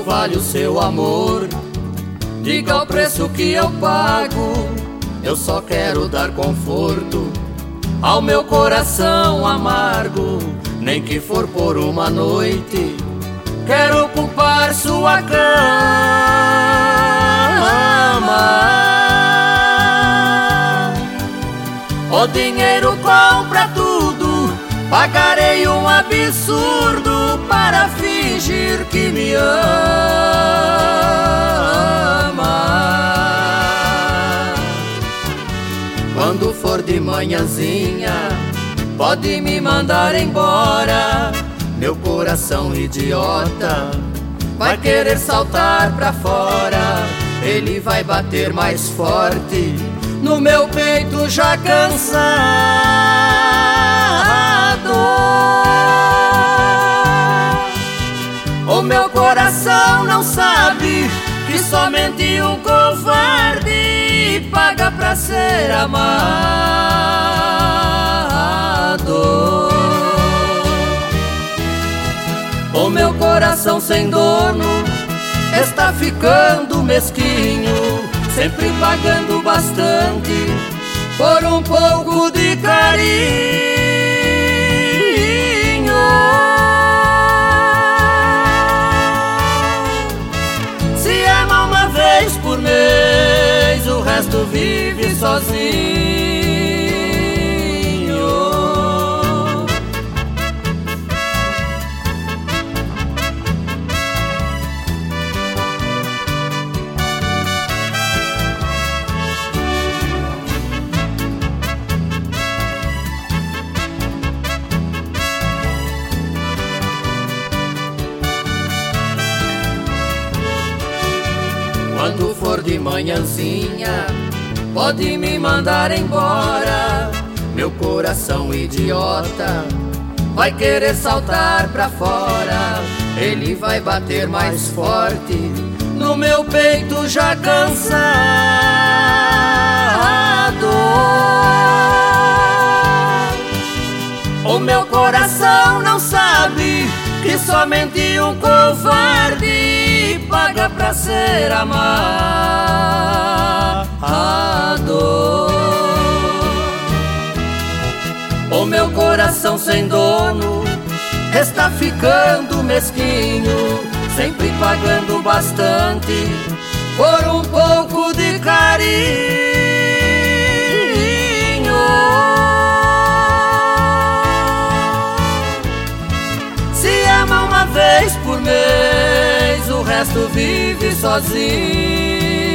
vale o seu amor? Diga o preço que eu pago. Eu só quero dar conforto ao meu coração amargo, nem que for por uma noite. Quero ocupar sua cama. O dinheiro compra tudo, pagarei um absurdo para fingir que me ama. Quando for de manhãzinha, pode me mandar embora. Meu coração idiota vai querer saltar pra fora. Ele vai bater mais forte no meu peito já cansado. O meu coração não sabe que somente um covarde paga pra ser amado. O meu coração sem dono está ficando mesquinho, sempre pagando bastante por um pouco de carinho. Se ama uma vez por mês, o resto vive sozinho. Quando for de manhãzinha, pode me mandar embora. Meu coração idiota vai querer saltar pra fora. Ele vai bater mais forte no meu peito já cansado. O meu coração não sabe que somente um covarde paga pra ser amado. O meu coração sem dono está ficando mesquinho, sempre pagando bastante por um pouco de carinho. Se ama uma vez por mês, o resto vive sozinho.